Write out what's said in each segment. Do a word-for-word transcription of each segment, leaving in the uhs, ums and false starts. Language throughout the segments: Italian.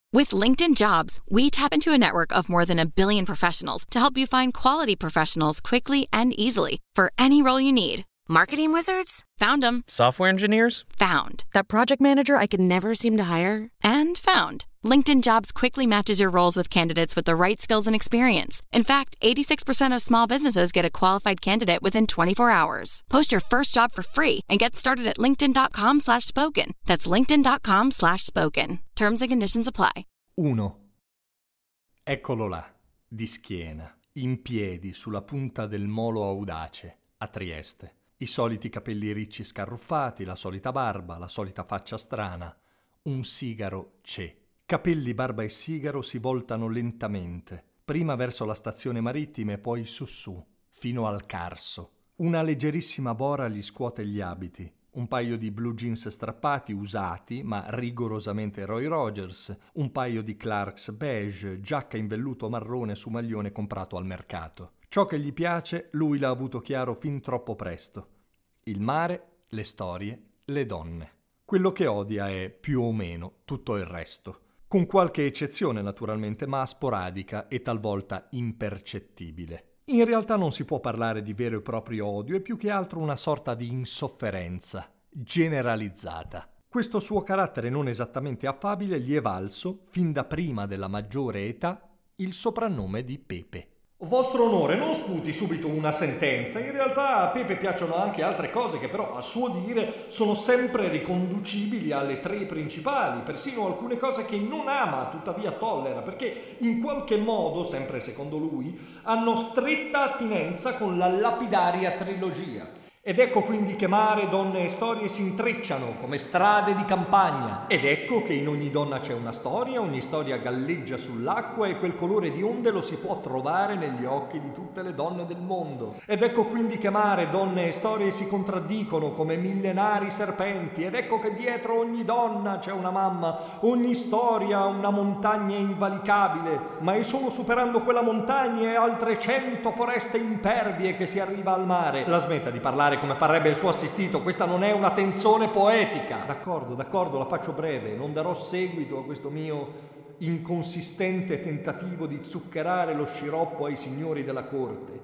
With LinkedIn Jobs, we tap into a network of more than a billion professionals to help you find quality professionals quickly and easily for any role you need. Marketing wizards? Found them. Software engineers? Found. That project manager I could never seem to hire? And found. LinkedIn Jobs quickly matches your roles with candidates with the right skills and experience. In fact, eighty-six percent of small businesses get a qualified candidate within twenty-four hours. Post your first job for free and get started at linkedin.com slash spoken. That's linkedin.com slash spoken. Terms and conditions apply. uno. Eccolo là, di schiena, in piedi, sulla punta del molo audace, a Trieste. I soliti capelli ricci scarruffati, la solita barba, la solita faccia strana. Un sigaro c'è. Capelli, barba e sigaro si voltano lentamente, prima verso la stazione marittima e poi su su, fino al Carso. Una leggerissima bora gli scuote gli abiti. Un paio di blue jeans strappati, usati, ma rigorosamente Roy Rogers, un paio di Clarks beige, giacca in velluto marrone su maglione comprato al mercato. Ciò che gli piace, lui l'ha avuto chiaro fin troppo presto. Il mare, le storie, le donne. Quello che odia è, più o meno, tutto il resto. Con qualche eccezione naturalmente, ma sporadica e talvolta impercettibile. In realtà non si può parlare di vero e proprio odio, è più che altro una sorta di insofferenza, generalizzata. Questo suo carattere non esattamente affabile gli è valso, fin da prima della maggiore età, il soprannome di Pepe. Vostro onore, non sputi subito una sentenza. In realtà a Pepe piacciono anche altre cose che però, a suo dire, sono sempre riconducibili alle tre principali, persino alcune cose che non ama, tuttavia tollera, perché in qualche modo, sempre secondo lui, hanno stretta attinenza con la lapidaria trilogia. Ed ecco quindi che mare, donne e storie si intrecciano come strade di campagna. Ed ecco che in ogni donna c'è una storia, ogni storia galleggia sull'acqua e quel colore di onde lo si può trovare negli occhi di tutte le donne del mondo. Ed ecco quindi che mare, donne e storie si contraddicono come millenari serpenti. Ed ecco che dietro ogni donna c'è una mamma, ogni storia una montagna invalicabile, ma è solo superando quella montagna e altre cento foreste impervie che si arriva al mare. La smetta di parlare come farebbe il suo assistito, questa non è una tensione poetica. D'accordo, d'accordo, la faccio breve, non darò seguito a questo mio inconsistente tentativo di zuccherare lo sciroppo ai signori della corte.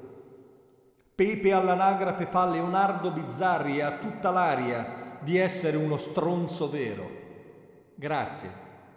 Pepe all'anagrafe fa Leonardo Bizzarri e ha tutta l'aria di essere uno stronzo vero. Grazie,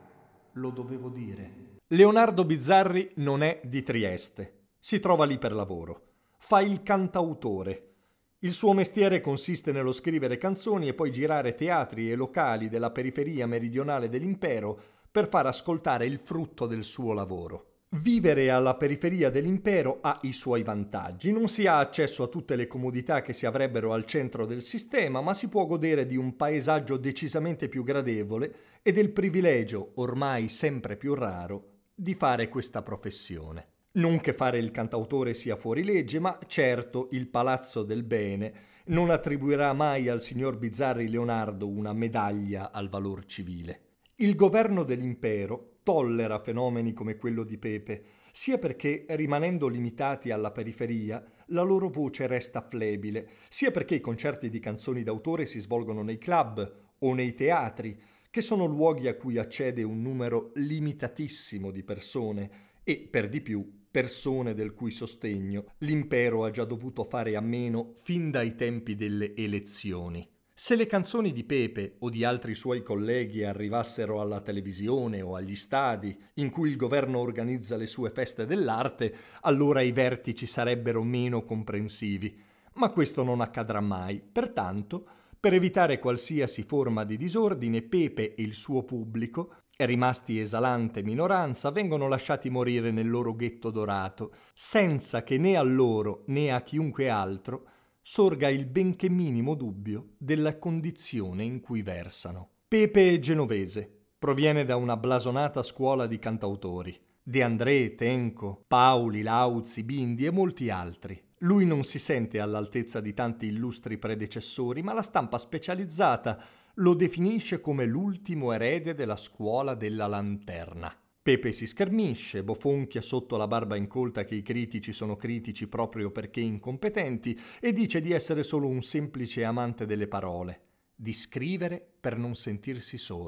lo dovevo dire. Leonardo Bizzarri non è di Trieste, si trova lì per lavoro, fa il cantautore. Il suo mestiere consiste nello scrivere canzoni e poi girare teatri e locali della periferia meridionale dell'impero per far ascoltare il frutto del suo lavoro. Vivere alla periferia dell'impero ha i suoi vantaggi. Non si ha accesso a tutte le comodità che si avrebbero al centro del sistema, ma si può godere di un paesaggio decisamente più gradevole e del privilegio, ormai sempre più raro, di fare questa professione. Non che fare il cantautore sia fuori legge, ma certo il Palazzo del Bene non attribuirà mai al signor Bizzarri Leonardo una medaglia al valor civile. Il governo dell'impero tollera fenomeni come quello di Pepe, sia perché, rimanendo limitati alla periferia, la loro voce resta flebile, sia perché i concerti di canzoni d'autore si svolgono nei club o nei teatri, che sono luoghi a cui accede un numero limitatissimo di persone e, per di più, persone del cui sostegno l'impero ha già dovuto fare a meno fin dai tempi delle elezioni. Se le canzoni di Pepe o di altri suoi colleghi arrivassero alla televisione o agli stadi in cui il governo organizza le sue feste dell'arte, allora i vertici sarebbero meno comprensivi. Ma questo non accadrà mai. Pertanto, per evitare qualsiasi forma di disordine, Pepe e il suo pubblico, rimasti esalante minoranza, vengono lasciati morire nel loro ghetto dorato, senza che né a loro né a chiunque altro sorga il benché minimo dubbio della condizione in cui versano. Pepe è genovese, proviene da una blasonata scuola di cantautori, De André, Tenco, Pauli, Lauzi, Bindi e molti altri. Lui non si sente all'altezza di tanti illustri predecessori, ma la stampa specializzata lo definisce come l'ultimo erede della scuola della lanterna. Pepe si schermisce, bofonchia sotto la barba incolta che i critici sono critici proprio perché incompetenti e dice di essere solo un semplice amante delle parole, di scrivere per non sentirsi solo.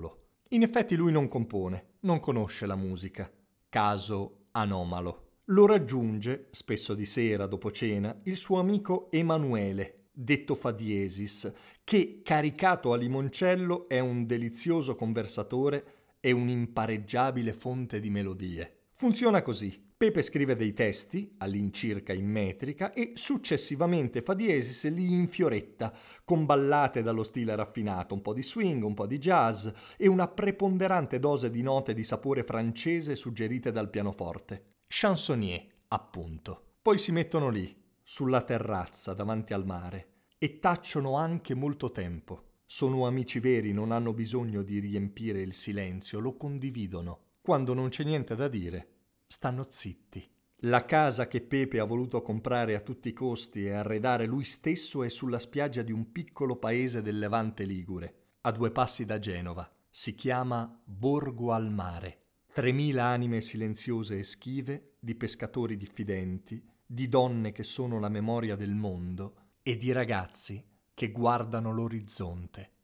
In effetti lui non compone, non conosce la musica. Caso anomalo. Lo raggiunge, spesso di sera dopo cena, il suo amico Emanuele, detto Fadiesis, che, caricato a limoncello, è un delizioso conversatore e un'impareggiabile fonte di melodie. Funziona così. Pepe scrive dei testi, all'incirca in metrica, e successivamente Fadiesis li infioretta, con ballate dallo stile raffinato, un po' di swing, un po' di jazz e una preponderante dose di note di sapore francese suggerite dal pianoforte. Chansonnier, appunto. Poi si mettono lì, sulla terrazza, davanti al mare, e tacciono anche molto tempo. Sono amici veri, non hanno bisogno di riempire il silenzio, lo condividono. Quando non c'è niente da dire, stanno zitti. La casa che Pepe ha voluto comprare a tutti i costi e arredare lui stesso è sulla spiaggia di un piccolo paese del Levante ligure, a due passi da Genova. Si chiama Borgo al Mare. Tremila anime silenziose e schive, di pescatori diffidenti, di donne che sono la memoria del mondo e di ragazzi che guardano l'orizzonte.